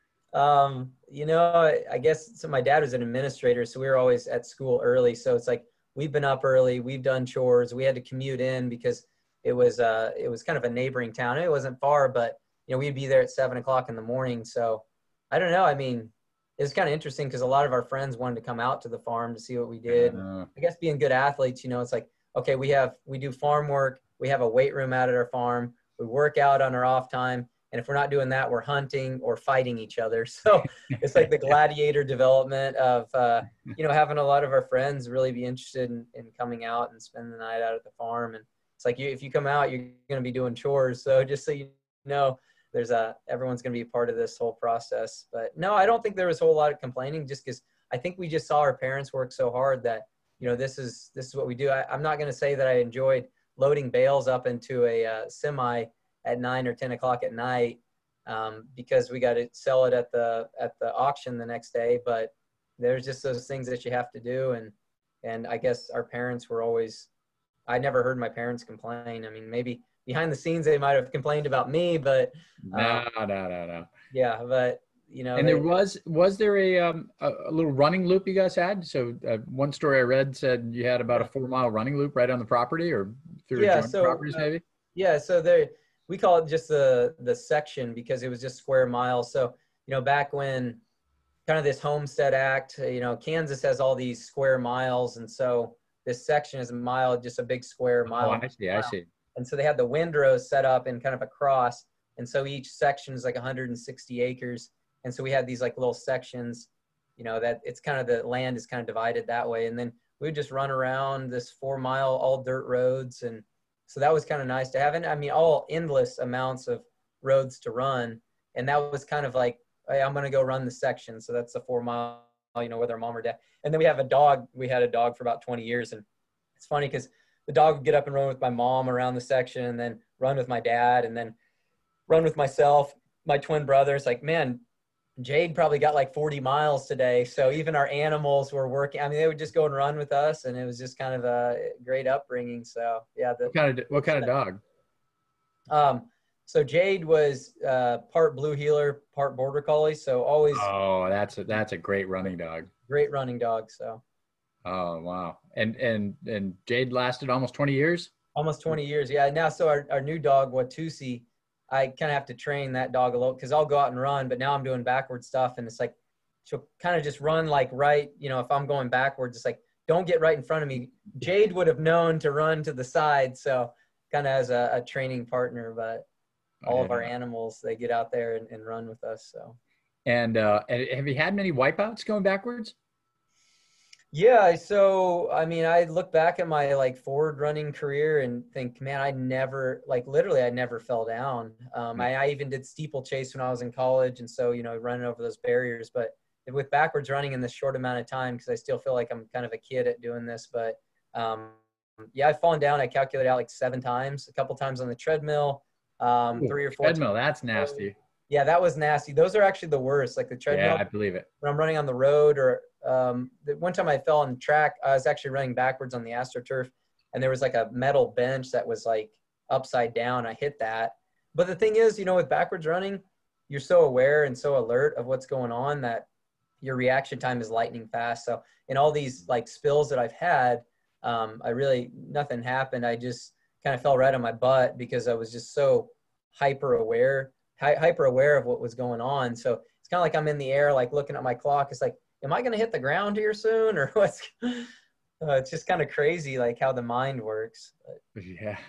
Um, you know, I, I guess so my dad was an administrator, so we were always at school early. So it's like, we've been up early, we've done chores. We had to commute in because it was, uh, it was kind of a neighboring town. It wasn't far, but you know, we'd be there at seven o'clock in the morning. So I don't know. I mean, it was kind of interesting because a lot of our friends wanted to come out to the farm to see what we did. Uh, I guess being good athletes, you know, it's like, okay, we have, we do farm work. We have a weight room out at our farm. We work out on our off time. And if we're not doing that, we're hunting or fighting each other. So it's like the gladiator development of, uh, you know, having a lot of our friends really be interested in, in coming out and spending the night out at the farm. And it's like, you, if you come out, you're going to be doing chores. So just so you know, there's a, everyone's going to be a part of this whole process. But no, I don't think there was a whole lot of complaining just because I think we just saw our parents work so hard that, you know, this is, this is what we do. I, I'm not going to say that I enjoyed loading bales up into a uh, semi at nine or ten o'clock at night um, because we got to sell it at the, at the auction the next day. But there's just those things that you have to do. And, and I guess our parents were always, I never heard my parents complain. I mean, maybe behind the scenes, they might've complained about me, but no, no, no, no. Yeah. But you know, and they, there was, was there a, um, a, a little running loop you guys had? So uh, one story I read said you had about a four mile running loop right on the property or through yeah, adjoining so, properties uh, maybe? Yeah. So there, we call it just the, the section because it was just square miles. So, you know, back when kind of this Homestead Act, you know, Kansas has all these square miles. And so this section is a mile, just a big square mile. Oh, I see, I see. And so they had the windrows set up in kind of a cross. And so each section is like one hundred sixty acres. And so we had these like little sections, you know, that it's kind of the land is kind of divided that way. And then we would just run around this four mile, all dirt roads. And so that was kind of nice to have. And I mean, all endless amounts of roads to run. And that was kind of like, hey, I'm going to go run the section. So that's the four mile, you know, whether mom or dad. And then we have a dog. We had a dog for about twenty years. And it's funny because the dog would get up and run with my mom around the section and then run with my dad and then run with myself, my twin brothers. Like, man, Jade probably got like forty miles today. So even our animals were working. I mean, they would just go and run with us. And it was just kind of a great upbringing. So yeah. The, What kind of, what kind of dog? Um, so Jade was uh, part Blue Heeler, part Border Collie. So always Oh, that's a, that's a great running dog. great running dog. So Oh, wow. And, and, and Jade lasted almost twenty years? almost twenty years. Yeah. Now, so our, our new dog, Watusi, I kind of have to train that dog a little because I'll go out and run, but now I'm doing backward stuff. And it's like, she'll kind of just run like right, you know, if I'm going backwards, it's like don't get right in front of me. Jade would have known to run to the side. So kind of as a, a training partner, but all Oh, of our yeah. animals, they get out there and, and run with us. So. And uh, and have you had many wipeouts going backwards? Yeah, so I mean, I look back at my like forward running career and think, man, I never, like literally, I never fell down. Um, I, I even did steeplechase when I was in college, and so you know, running over those barriers. But with backwards running in this short amount of time, because I still feel like I'm kind of a kid at doing this. But um, yeah, I've fallen down. I calculated out like seven times, a couple times on the treadmill, um, Ooh, three or four treadmill, times. that's nasty. Yeah, that was nasty. Those are actually the worst. Like the Yeah, treadmill I believe it. when I'm running on the road, or um, the one time I fell on track, I was actually running backwards on the AstroTurf, and there was like a metal bench that was like upside down. I hit that. But the thing is, you know, with backwards running, you're so aware and so alert of what's going on that your reaction time is lightning fast. So in all these like spills that I've had, um, I really, nothing happened. I just kind of fell right on my butt because I was just so hyper aware, hy- hyper aware of what was going on. So it's kind of like I'm in the air, like looking at my clock. It's like, am I going to hit the ground here soon, or what's? Uh, it's just kind of crazy, like how the mind works. But, Yeah.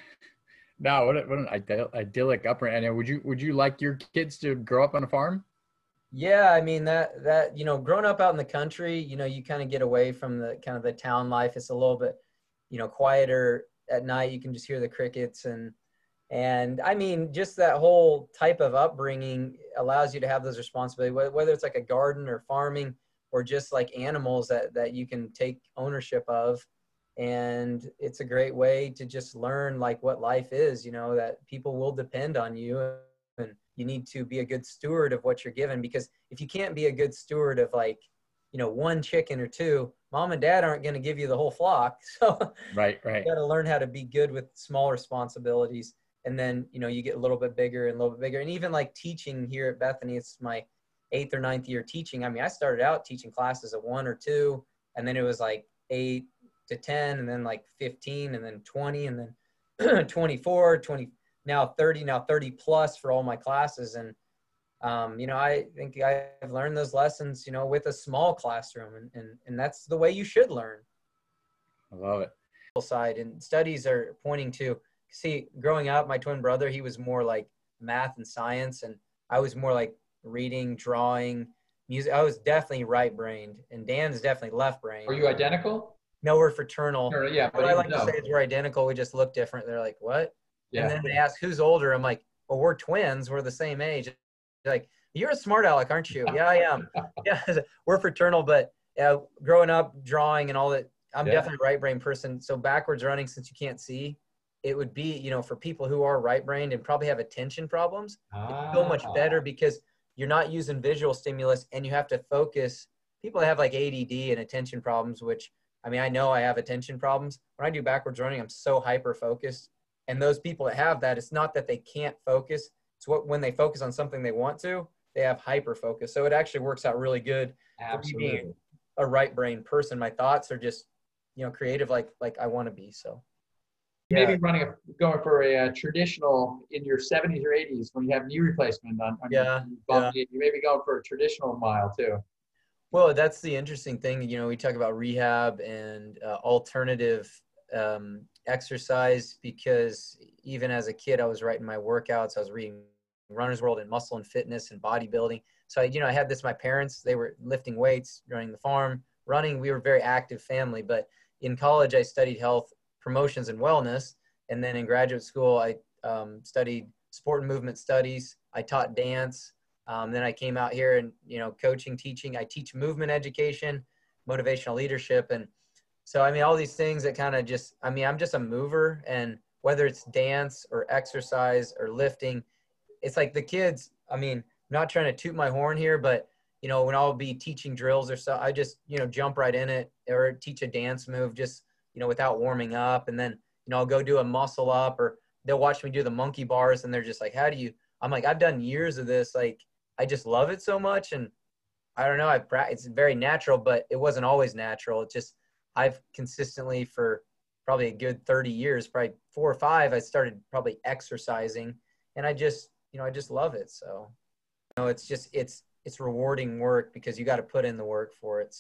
No, what, a, what an idyll- idyllic upbringing. And would you would you like your kids to grow up on a farm? yeah, I mean that that you know, growing up out in the country, you know, you kind of get away from the kind of the town life. It's a little bit, you know, quieter at night. You can just hear the crickets and and I mean, just that whole type of upbringing allows you to have those responsibilities, wh- whether it's like a garden or farming or just like animals that, that you can take ownership of. And it's a great way to just learn like what life is, you know, that people will depend on you and you need to be a good steward of what you're given. Because if you can't be a good steward of like, you know, one chicken or two, mom and dad aren't going to give you the whole flock. So Right, you right. got to learn how to be good with small responsibilities, and then you know you get a little bit bigger and a little bit bigger. And even like teaching here at Bethany, it's my eighth or ninth year teaching. I mean, I started out teaching classes of one or two, and then it was like eight to ten, and then like fifteen, and then twenty, and then twenty-four, twenty, now thirty, now thirty plus for all my classes. And um, you know, I think I've learned those lessons, you know, with a small classroom, and and, and that's the way you should learn. I love it. Side, and studies are pointing to, see, growing up, my twin brother, he was more like math and science, and I was more like reading, drawing, music. I was definitely right brained, and Dan's definitely left Are brained. you identical? No, we're fraternal. Or, yeah, What but I even like to say though, is we're identical, we just look different. They're like, what? And yeah. then they ask who's older. I'm like, well, we're twins, we're the same age. They're like, you're a smart aleck, aren't you? Yeah, I am. Yeah, we're fraternal. But uh, growing up drawing and all that, I'm Yeah. definitely a right brain person. So backwards running, since you can't see, it would be, you know, for people who are right brained and probably have attention problems, it's so much Ah, better because you're not using visual stimulus and you have to focus. People that have like A D D and attention problems, which I mean, I know I have attention problems. When I do backwards running, I'm so hyper focused. And those people that have that, it's not that they can't focus. It's what when they focus on something they want to, they have hyper focus. So it actually works out really good for me being absolutely. a right brain person. My thoughts are just, you know, creative like like I want to be. So Maybe yeah, running a going for a, uh traditional in your seventies or eighties when you have knee replacement on, on your yeah, bum yeah. knee, you may be going for a traditional mile too. Well, that's the interesting thing. You know, we talk about rehab and uh, alternative um, exercise because even as a kid, I was writing my workouts. I was reading Runner's World and Muscle and Fitness and bodybuilding. So, you know, I had this, my parents, they were lifting weights, running the farm, running. We were a very active family. But in college, I studied health, promotions, and wellness. And then in graduate school, I um, studied sport and movement studies. I taught dance. Um, then I came out here and, you know, coaching, teaching. I teach movement education, motivational leadership. And so, I mean, all these things that kind of just, I mean, I'm just a mover. And whether it's dance or exercise or lifting, it's like the kids, I mean, I'm not trying to toot my horn here, but, you know, when I'll be teaching drills or so, I just, you know, jump right in it or teach a dance move just, you know, without warming up. And then, you know, I'll go do a muscle up or they'll watch me do the monkey bars and they're just like, how do you, I'm like, I've done years of this. Like, I just love it so much. And I don't know, I it's very natural, but it wasn't always natural. It's just, I've consistently for probably a good thirty years, probably four or five, I started probably exercising and I just, you know, I just love it. So, you know, it's just, it's, it's rewarding work because you got to put in the work for it. So,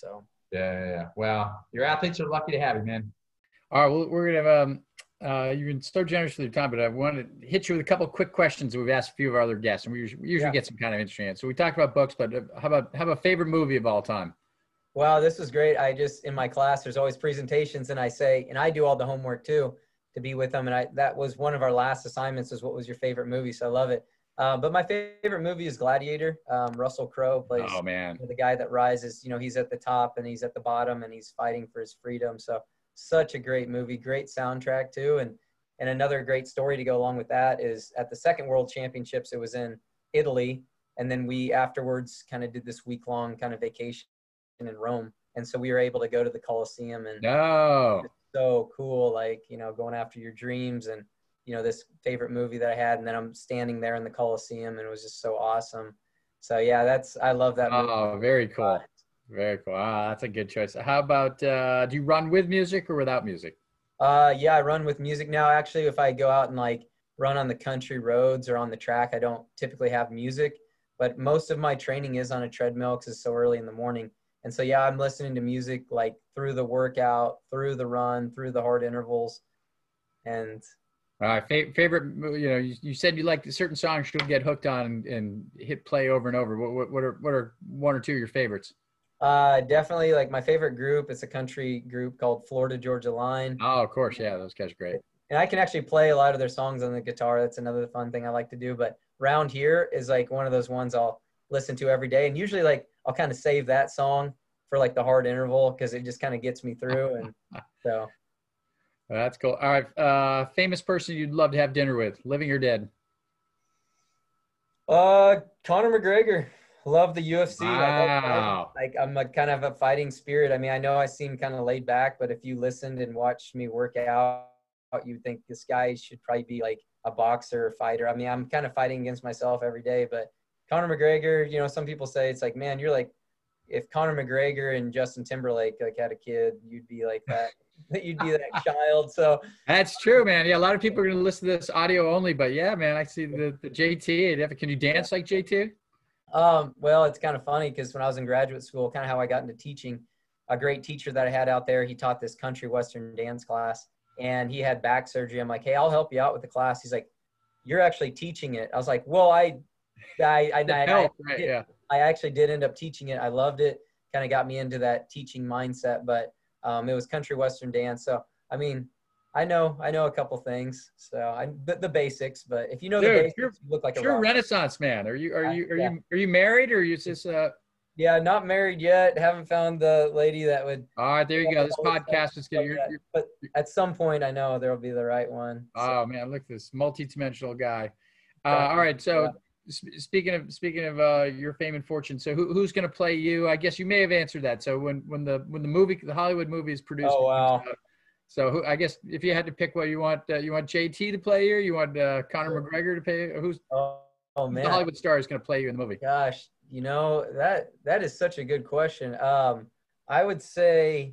Yeah, yeah, yeah. Well, your athletes are lucky to have you, man. All right, well, we're gonna have um, uh, you've been so generous with your time, but I want to hit you with a couple of quick questions that we've asked a few of our other guests, and we usually, we usually Yeah. get some kind of interesting answers. So we talked about books, but uh, how about how about favorite movie of all time? Wow, this was great. I just, in my class, there's always presentations, and I say, and I do all the homework too to be with them. And I, that was one of our last assignments, is what was your favorite movie? So I love it. Uh, but my favorite movie is Gladiator. Um, Russell Crowe plays Oh man, the guy that rises. You know, he's at the top and he's at the bottom and he's fighting for his freedom. So such a great movie, great soundtrack too. And, and another great story to go along with that is at the second World Championships, it was in Italy. And then we afterwards kind of did this week long kind of vacation in Rome. And so we were able to go to the Colosseum, and no, it's so cool, like, you know, going after your dreams and, you know, this favorite movie that I had. And then I'm standing there in the Colosseum and it was just so awesome. So yeah, that's, I love that movie. oh very cool, very cool. Ah, that's a good choice. How about uh, do you run with music or without music? Uh, yeah, I run with music now. Actually, if I go out and like run on the country roads or on the track, I don't typically have music, but most of my training is on a treadmill because it's so early in the morning. And so, yeah, I'm listening to music like through the workout, through the run, through the hard intervals. And All right, fa- favorite, you know, you, you said you like certain songs you'll get hooked on and, and hit play over and over. What, what, what are what are one or two of your favorites? uh, definitely like my favorite group, it's a country group called Florida Georgia Line. Oh, of course, yeah, those guys are great. And I can actually play a lot of their songs on the guitar. That's another fun thing I like to do. But Round Here is like one of those ones I'll listen to every day. And usually like I'll kind of save that song for like the hard interval because it just kind of gets me through. And so That's cool. All right, uh, famous person you'd love to have dinner with, living or dead? uh Conor McGregor. Love the U F C. I love fighting. Wow. Like I'm a kind of a fighting spirit. I mean, I know I seem kind of laid back, but if you listened and watched me work out, you'd think this guy should probably be like a boxer or fighter. I mean, I'm kind of fighting against myself every day, but Conor McGregor, you know, some people say it's like, man, you're like, if Conor McGregor and Justin Timberlake like had a kid, you'd be like that. You'd be that child. So That's true, man. Yeah, a lot of people are going to listen to this audio only, but yeah, man, I see the, the J T. Can you dance like J T? Um, well, it's kind of funny because when I was in graduate school, kind of how I got into teaching, a great teacher that I had out there, he taught this country western dance class and he had back surgery. I'm like, hey, I'll help you out with the class. He's like, you're actually teaching it. I was like, well, I, I, I, I, Help, I, right, did, yeah. I actually did end up teaching it. I loved it. Kind of got me into that teaching mindset, but um, it was country western dance. So, I mean, I know, I know a couple things. So I, the, the basics, but if you know Dude, the basics, you're- you look like a True rock. Renaissance man. Are you are Uh, you are yeah. you are you married or are you just uh Yeah, not married yet. Haven't found the lady that would. all right, there you go. This all the podcast is stuff getting like you're, that. you're But at some point, I know there will be the right one. So, oh man, look at this multi-dimensional guy. Uh, Yeah. all right, so Yeah. sp- speaking of speaking of uh, your fame and fortune, so who, who's going to play you? I guess you may have answered that. So when when the when the movie the Hollywood movie is produced, Oh, wow. uh, so who, I guess if you had to pick, what you want, uh, you want J T to play you, you want uh, Conor Sure. McGregor to play? Who's, Oh, oh who's the man, Hollywood star is going to play you in the movie? gosh, you know that that is such a good question. Um, I would say,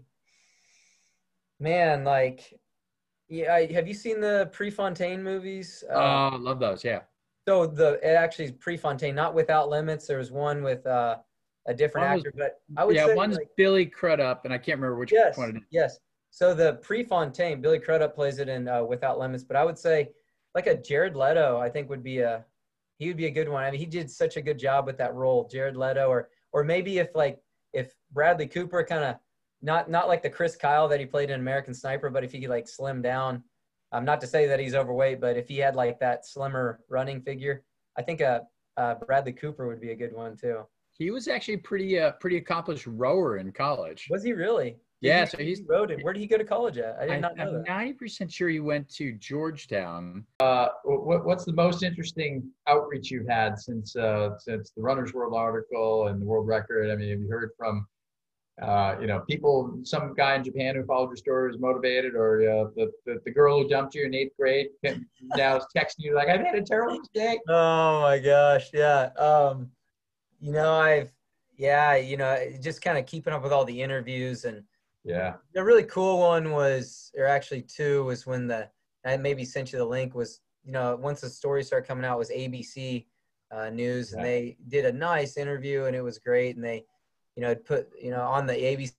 man, like, yeah, I- have you seen the Prefontaine movies? Oh, Uh, I love those. Yeah. so the it actually is Prefontaine, not Without Limits. There was one with uh, a different One was- actor, but I would Yeah, say one's like, Billy Crudup, and I can't remember which yes, one it is. yes. So the Prefontaine, Billy Crudup plays it in uh, Without Limits, but I would say like a Jared Leto, I think would be a he would be a good one. I mean, he did such a good job with that role, Jared Leto, or or maybe if like if Bradley Cooper kind of not not like the Chris Kyle that he played in American Sniper, but if he could like slim down, um, not to say that he's overweight, but if he had like that slimmer running figure, I think uh, uh Bradley Cooper would be a good one too. He was actually pretty uh pretty accomplished rower in college. Was he really? Did Yeah, he, so he he's rode it. Where did he go to college at? I did I, not know I'm that. ninety percent sure he went to Georgetown. What, what's the most interesting outreach you've had since uh, since the Runner's World article and the world record? I mean, have you heard from uh, you know people, some guy in Japan who followed your story was motivated, or uh, the, the the girl who dumped you in eighth grade can, now is texting you like, I made a terrible mistake? Oh my gosh, yeah. Um, you know, I've yeah, you know, just kind of keeping up with all the interviews, and Yeah, the really cool one was, or actually two, was when the I maybe sent you the link was, you know, once the story started coming out was A B C uh, News, and Yeah. they did a nice interview, and it was great, and they, you know, put you know on the A B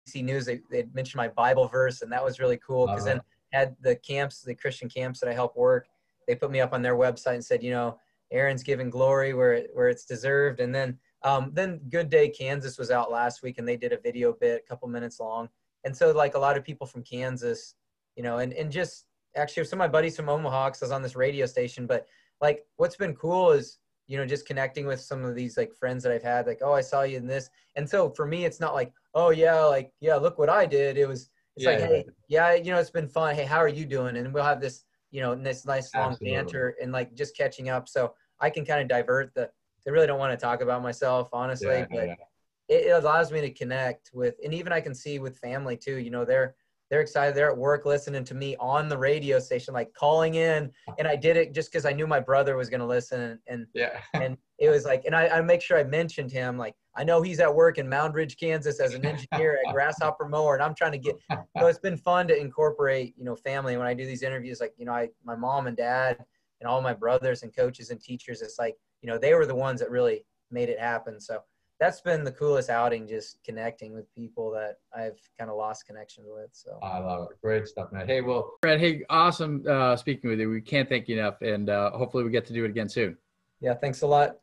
C News, they, they mentioned my Bible verse, and that was really cool because Uh-huh. then had the camps, the Christian camps that I help work, they put me up on their website and said, you know, Aaron's giving glory where it, where it's deserved. And then um, then Good Day Kansas was out last week, and they did a video bit, a couple minutes long. And so like a lot of people from Kansas, you know, and and just actually some of my buddies from Omaha, 'cause I was on this radio station, but like what's been cool is, you know, just connecting with some of these like friends that I've had, like, oh, I saw you in this. And so for me, it's not like, oh yeah, like, yeah, look what I did. It was, it's Yeah, like, yeah, hey, yeah, you know, it's been fun. Hey, how are you doing? And we'll have this, you know, this nice long Absolutely. banter and like just catching up. So I can kind of divert the, I really don't want to talk about myself, honestly, yeah, but yeah. it, it allows me to connect with, and even I can see with family too, you know, they're, they're excited. They're at work listening to me on the radio station, like calling in. And I did it just because I knew my brother was going to listen. And, Yeah. and it was like, and I, I make sure I mentioned him. Like, I know he's at work in Mound Ridge, Kansas as an engineer at Grasshopper Mower. And I'm trying to get, so it's been fun to incorporate, you know, family. When I do these interviews, like, you know, I, my mom and dad and all my brothers and coaches and teachers, it's like, you know, they were the ones that really made it happen. So that's been the coolest outing, just connecting with people that I've kind of lost connection with. So I love it. Great stuff, man. Hey, well, Brad, hey, awesome uh, speaking with you. We can't thank you enough, and uh, hopefully we get to do it again soon. yeah, thanks a lot.